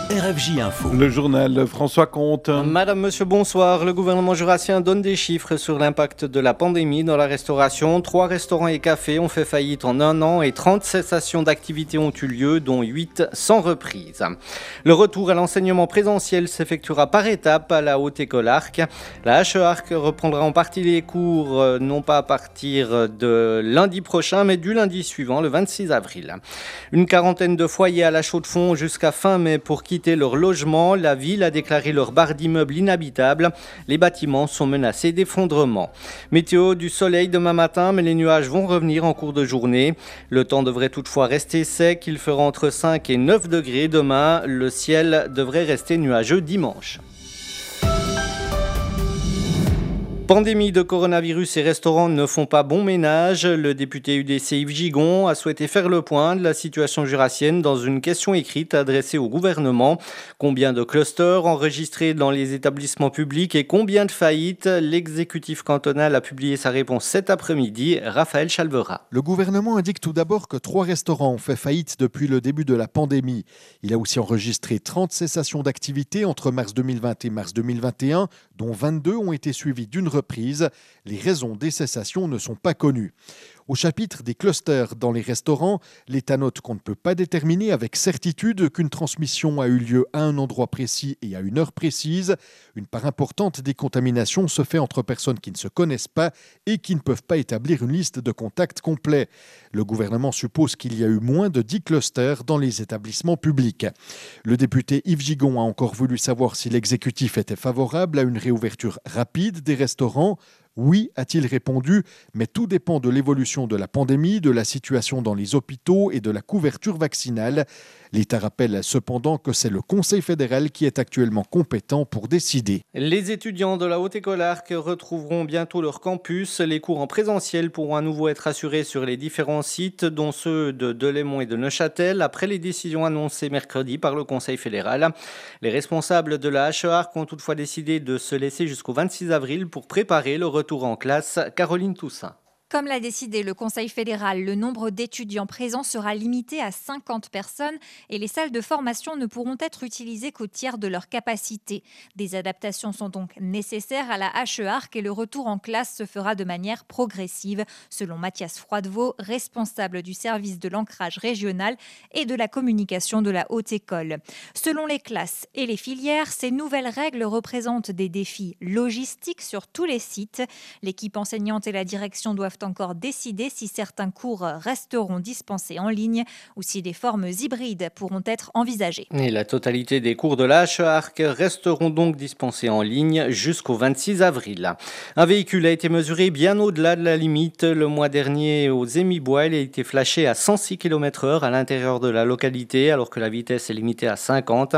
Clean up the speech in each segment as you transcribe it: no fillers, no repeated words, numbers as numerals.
RFJ Info. Le journal François Comte. Madame, monsieur, bonsoir. Le gouvernement jurassien donne des chiffres sur l'impact de la pandémie dans la restauration. 3 restaurants et cafés ont fait faillite en 1 an et 30 cessations d'activité ont eu lieu, dont 8 sans reprise. Le retour à l'enseignement présentiel s'effectuera par étapes à la Haute École Arc. La HE Arc reprendra en partie les cours, non pas à partir de lundi prochain, mais du lundi suivant, le 26 avril. Une quarantaine de foyers à la Chaux-de-Fonds jusqu'à fin mai pour quitter leur logement. La ville a déclaré leur barre d'immeubles inhabitables. Les bâtiments sont menacés d'effondrement. Météo, du soleil demain matin, mais les nuages vont revenir en cours de journée. Le temps devrait toutefois rester sec. Il fera entre 5 et 9 degrés demain. Le ciel devrait rester nuageux dimanche. Pandémie de coronavirus et restaurants ne font pas bon ménage. Le député UDC Yves Gigon a souhaité faire le point de la situation jurassienne dans une question écrite adressée au gouvernement. Combien de clusters enregistrés dans les établissements publics et combien de faillites? L'exécutif cantonal a publié sa réponse cet après-midi. Raphaël Chalvera. Le gouvernement indique tout d'abord que 3 restaurants ont fait faillite depuis le début de la pandémie. Il a aussi enregistré 30 cessations d'activité entre mars 2020 et mars 2021, dont 22 ont été suivies d'une reprise. Les raisons des cessations ne sont pas connues. Au chapitre des clusters dans les restaurants, l'État note qu'on ne peut pas déterminer avec certitude qu'une transmission a eu lieu à un endroit précis et à une heure précise. Une part importante des contaminations se fait entre personnes qui ne se connaissent pas et qui ne peuvent pas établir une liste de contacts complets. Le gouvernement suppose qu'il y a eu moins de 10 clusters dans les établissements publics. Le député Yves Gigon a encore voulu savoir si l'exécutif était favorable à une réouverture rapide des restaurants. Oui, a-t-il répondu, mais tout dépend de l'évolution de la pandémie, de la situation dans les hôpitaux et de la couverture vaccinale. L'État rappelle cependant que c'est le Conseil fédéral qui est actuellement compétent pour décider. Les étudiants de la Haute École Arc retrouveront bientôt leur campus. Les cours en présentiel pourront à nouveau être assurés sur les différents sites, dont ceux de Delémont et de Neuchâtel, après les décisions annoncées mercredi par le Conseil fédéral. Les responsables de la HE Arc ont toutefois décidé de se laisser jusqu'au 26 avril pour préparer le retour en classe. Caroline Toussaint. Comme l'a décidé le Conseil fédéral, le nombre d'étudiants présents sera limité à 50 personnes et les salles de formation ne pourront être utilisées qu'au tiers de leur capacité. Des adaptations sont donc nécessaires à la HE Arc et le retour en classe se fera de manière progressive, selon Mathias Froidevaux, responsable du service de l'ancrage régional et de la communication de la Haute École. Selon les classes et les filières, ces nouvelles règles représentent des défis logistiques sur tous les sites. L'équipe enseignante et la direction doivent encore décider si certains cours resteront dispensés en ligne ou si des formes hybrides pourront être envisagées. Et la totalité des cours de la HE Arc resteront donc dispensés en ligne jusqu'au 26 avril. Un véhicule a été mesuré bien au-delà de la limite. Le mois dernier, aux Émibois, il a été flashé à 106 km/h à l'intérieur de la localité, alors que la vitesse est limitée à 50.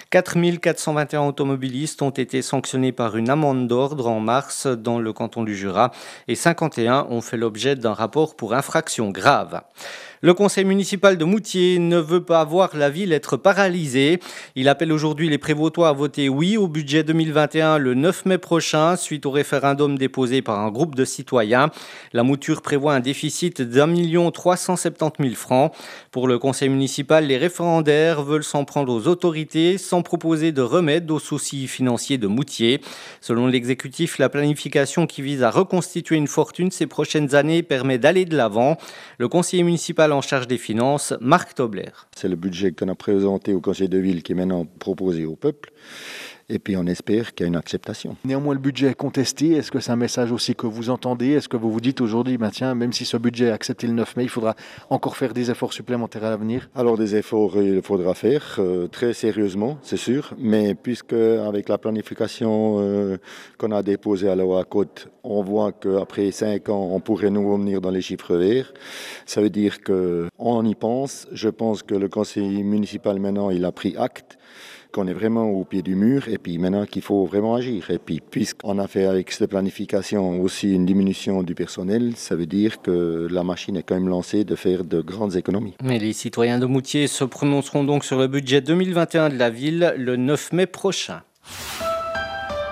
4421 automobilistes ont été sanctionnés par une amende d'ordre en mars dans le canton du Jura et 51 ont fait l'objet d'un rapport pour infraction grave. Le conseil municipal de Moutier ne veut pas voir la ville être paralysée. Il appelle aujourd'hui les Prévotois à voter oui au budget 2021 le 9 mai prochain, suite au référendum déposé par un groupe de citoyens. La mouture prévoit un déficit d'1 370 000 francs. Pour le conseil municipal, les référendaires veulent s'en prendre aux autorités sans proposer de remède aux soucis financiers de Moutier. Selon l'exécutif, la planification qui vise à reconstituer une fortune ces prochaines années permet d'aller de l'avant. Le conseiller municipal en charge des finances, Marc Tobler. C'est le budget qu'on a présenté au conseil de ville qui est maintenant proposé au peuple. Et puis on espère qu'il y a une acceptation. Néanmoins, le budget est contesté. Est-ce que c'est un message aussi que vous entendez? Est-ce que vous vous dites aujourd'hui, tiens, même si ce budget est accepté le 9 mai, il faudra encore faire des efforts supplémentaires à l'avenir? Alors des efforts, il faudra faire très sérieusement, c'est sûr. Mais puisque avec la planification qu'on a déposée à la Côte, on voit qu'après 5 ans, on pourrait nous revenir dans les chiffres verts. Ça veut dire qu'on y pense. Je pense que le conseil municipal maintenant, il a pris acte qu'on est vraiment au pied du mur et puis maintenant qu'il faut vraiment agir. Et puis puisqu'on a fait avec cette planification aussi une diminution du personnel, ça veut dire que la machine est quand même lancée de faire de grandes économies. Mais les citoyens de Moutier se prononceront donc sur le budget 2021 de la ville le 9 mai prochain.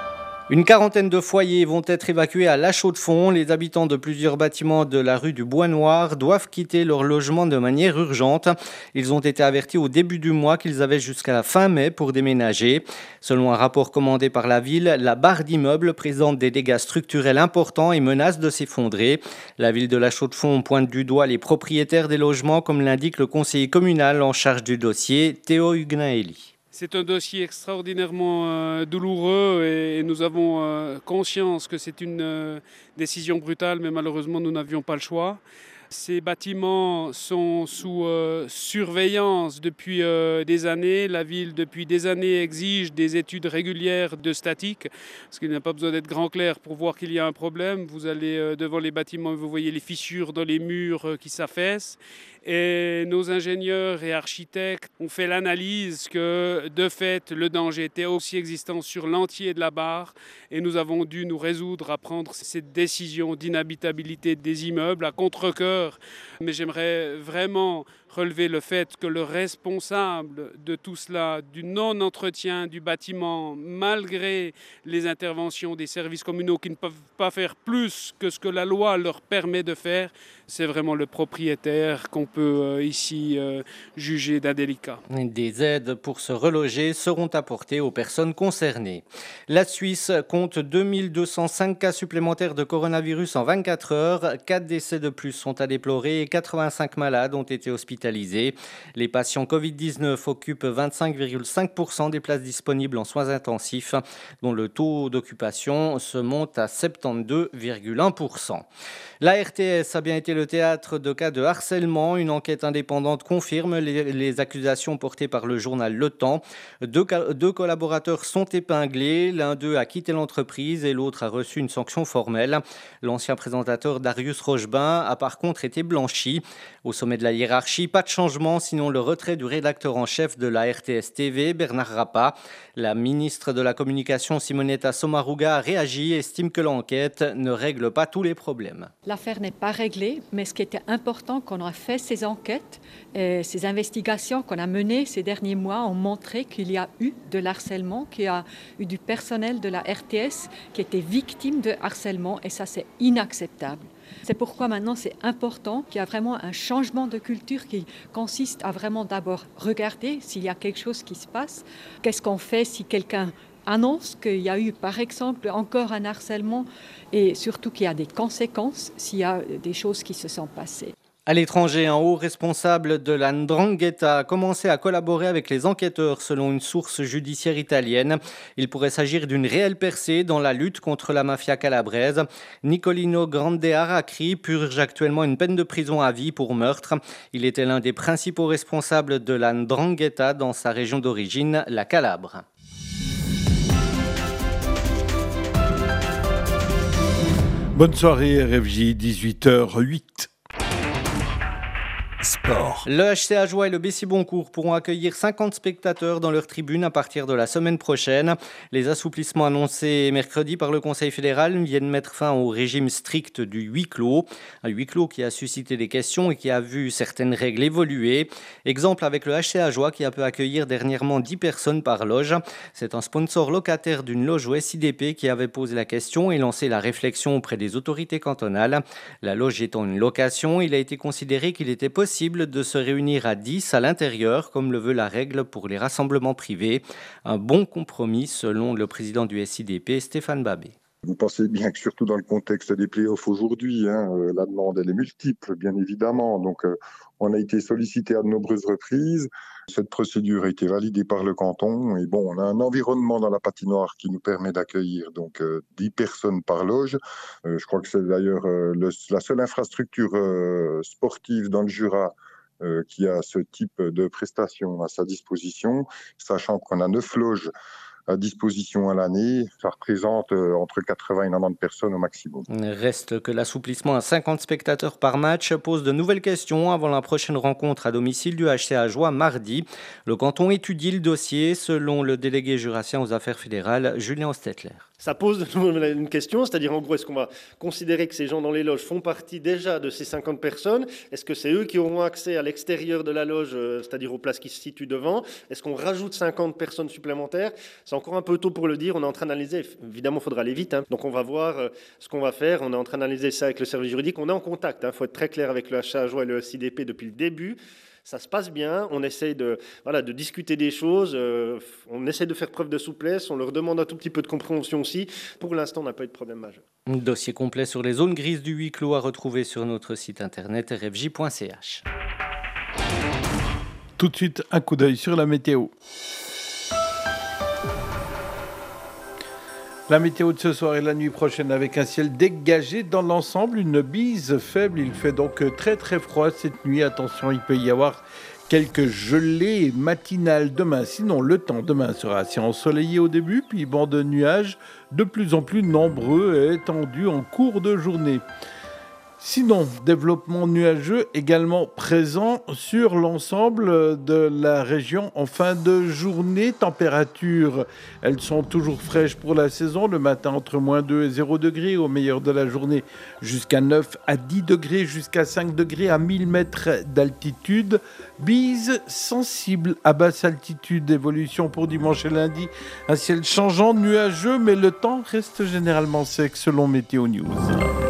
Une quarantaine de foyers vont être évacués à La Chaux-de-Fonds. Les habitants de plusieurs bâtiments de la rue du Bois-Noir doivent quitter leur logement de manière urgente. Ils ont été avertis au début du mois qu'ils avaient jusqu'à la fin mai pour déménager. Selon un rapport commandé par la ville, la barre d'immeubles présente des dégâts structurels importants et menace de s'effondrer. La ville de La Chaux-de-Fonds pointe du doigt les propriétaires des logements, comme l'indique le conseiller communal en charge du dossier, Théo Hugnaeli. C'est un dossier extraordinairement douloureux et nous avons conscience que c'est une décision brutale, mais malheureusement nous n'avions pas le choix. Ces bâtiments sont sous surveillance depuis des années. La ville, depuis des années, exige des études régulières de statique, parce qu'il n'y a pas besoin d'être grand clair pour voir qu'il y a un problème. Vous allez devant les bâtiments et vous voyez les fissures dans les murs qui s'affaissent. Et nos ingénieurs et architectes ont fait l'analyse que, de fait, le danger était aussi existant sur l'entier de la barre. Et nous avons dû nous résoudre à prendre cette décision d'inhabitabilité des immeubles à contre-cœur. Mais j'aimerais vraiment relever le fait que le responsable de tout cela, du non-entretien du bâtiment, malgré les interventions des services communaux qui ne peuvent pas faire plus que ce que la loi leur permet de faire, c'est vraiment le propriétaire qu'on peut ici juger d'indélicat. Des aides pour se reloger seront apportées aux personnes concernées. La Suisse compte 2205 cas supplémentaires de coronavirus en 24 heures. 4 décès de plus sont à déplorer et 85 malades ont été hospitalisés. Les patients Covid-19 occupent 25,5% des places disponibles en soins intensifs, dont le taux d'occupation se monte à 72,1%. La RTS a bien été le théâtre de cas de harcèlement. Une enquête indépendante confirme les accusations portées par le journal Le Temps. Deux collaborateurs sont épinglés. L'un d'eux a quitté l'entreprise et l'autre a reçu une sanction formelle. L'ancien présentateur Darius Rochebain a par contre été blanchi. Au sommet de la hiérarchie, pas de changement, sinon le retrait du rédacteur en chef de la RTS TV, Bernard Rappa. La ministre de la Communication, Simonetta Sommaruga, a réagi et estime que l'enquête ne règle pas tous les problèmes. L'affaire n'est pas réglée, mais ce qui était important, qu'on a fait ces enquêtes, ces investigations qu'on a menées ces derniers mois ont montré qu'il y a eu de l'harcèlement, qu'il y a eu du personnel de la RTS qui était victime de harcèlement et ça c'est inacceptable. C'est pourquoi maintenant c'est important qu'il y a vraiment un changement de culture qui consiste à vraiment d'abord regarder s'il y a quelque chose qui se passe. Qu'est-ce qu'on fait si quelqu'un annonce qu'il y a eu par exemple encore un harcèlement et surtout qu'il y a des conséquences s'il y a des choses qui se sont passées. À l'étranger, un haut responsable de la 'Ndrangheta a commencé à collaborer avec les enquêteurs selon une source judiciaire italienne. Il pourrait s'agir d'une réelle percée dans la lutte contre la mafia calabraise. Nicolino Grande Aracri purge actuellement une peine de prison à vie pour meurtre. Il était l'un des principaux responsables de la 'Ndrangheta dans sa région d'origine, la Calabre. Bonne soirée, RFJ, 18h08. Sport. Le HC Ajoie et le Bessy-Boncourt pourront accueillir 50 spectateurs dans leur tribune à partir de la semaine prochaine. Les assouplissements annoncés mercredi par le Conseil fédéral viennent mettre fin au régime strict du huis clos. Un huis clos qui a suscité des questions et qui a vu certaines règles évoluer. Exemple avec le HC Ajoie qui a pu accueillir dernièrement 10 personnes par loge. C'est un sponsor locataire d'une loge au SIDP qui avait posé la question et lancé la réflexion auprès des autorités cantonales. La loge étant une location, il a été considéré qu'il était possible de se réunir à 10 à l'intérieur, comme le veut la règle pour les rassemblements privés. Un bon compromis, selon le président du SIDP, Stéphane Babé. Vous pensez bien que surtout dans le contexte des playoffs aujourd'hui, la demande elle est multiple, bien évidemment. Donc on a été sollicité à de nombreuses reprises. Cette procédure a été validée par le canton. Et bon, on a un environnement dans la patinoire qui nous permet d'accueillir donc 10 personnes par loge. Je crois que c'est d'ailleurs la seule infrastructure sportive dans le Jura qui a ce type de prestations à sa disposition, sachant qu'on a 9 loges à disposition à l'année. Ça représente entre 80 et 90 personnes au maximum. Reste que l'assouplissement à 50 spectateurs par match pose de nouvelles questions avant la prochaine rencontre à domicile du HC Ajoie mardi. Le canton étudie le dossier selon le délégué jurassien aux affaires fédérales, Julien Ostetler. Ça pose de nouveau une question, c'est-à-dire en gros, est-ce qu'on va considérer que ces gens dans les loges font partie déjà de ces 50 personnes? Est-ce que c'est eux qui auront accès à l'extérieur de la loge, c'est-à-dire aux places qui se situent devant? Est-ce qu'on rajoute 50 personnes supplémentaires? C'est encore un peu tôt pour le dire, on est en train d'analyser. Évidemment, il faudra aller vite, hein. Donc on va voir ce qu'on va faire. On est en train d'analyser ça avec le service juridique. On est en contact, il faut être très clair avec le HAJO et le CDP depuis le début. Ça se passe bien, on essaye de discuter des choses, on essaie de faire preuve de souplesse, on leur demande un tout petit peu de compréhension aussi. Pour l'instant, on n'a pas eu de problème majeur. Un dossier complet sur les zones grises du huis clos à retrouver sur notre site internet rfj.ch. Tout de suite, un coup d'œil sur la météo. La météo de ce soir et la nuit prochaine avec un ciel dégagé dans l'ensemble, une bise faible. Il fait donc très très froid cette nuit. Attention, il peut y avoir quelques gelées matinales demain. Sinon, le temps demain sera assez ensoleillé au début, puis banc de nuages de plus en plus nombreux et étendus en cours de journée. Sinon, développement nuageux également présent sur l'ensemble de la région en fin de journée. Températures, elles sont toujours fraîches pour la saison. Le matin, entre moins 2 et 0 degrés. Au meilleur de la journée, jusqu'à 9 à 10 degrés, jusqu'à 5 degrés à 1000 mètres d'altitude. Bise sensible à basse altitude. Évolution pour dimanche et lundi. Un ciel changeant, nuageux, mais le temps reste généralement sec selon Météo News.